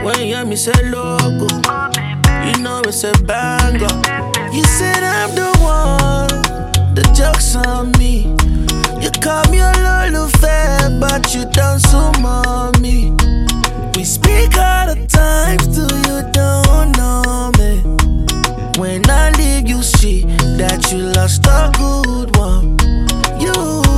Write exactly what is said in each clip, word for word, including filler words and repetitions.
When you hear me say logo, you know it's a banger. You said I'm the one, the joke's on me. You call me a lolufe, but you don't summon me. We speak all the time, still you don't know me. When I leave, you see that you lost a good one. You,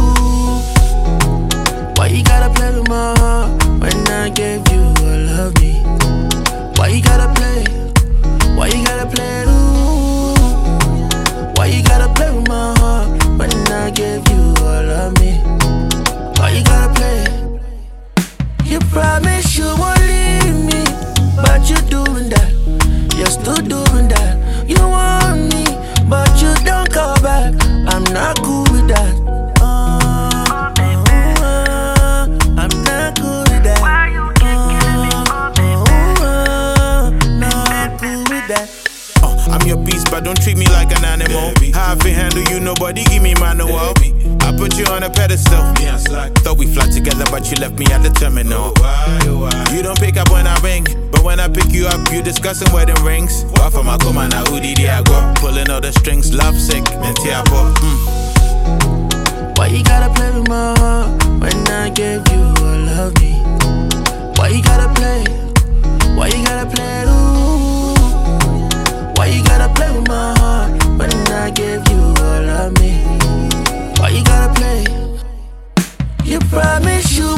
why you gotta play with my heart when I gave you all of me? Why you gotta play? Why you gotta play? Ooh. Why you gotta play with my heart when I gave you all of me? Why you gotta play? You promise you won't leave me, but you're doing that. You're still doing that. You want me, but you don't call back. I'm not cool with that. Uh, uh, I'm not cool with that. Uh, uh, not cool with that. Uh, I'm your beast, but don't treat me like an animal. How I fi handle you, nobody give me manual. I put you on a pedestal. Thought we fly together, but you left me at the terminal. You don't pick up when I ring, but when I pick you up, you discussing wedding rings. Why for my come na udi diago, pulling all the strings, love sick, mentiapo. Mm. Why you gotta play with my heart when I gave you all of me? Why you gotta play? Why you gotta play? Ooh. Why you gotta play with my heart when I gave you all of me? Why you gotta play? You promise you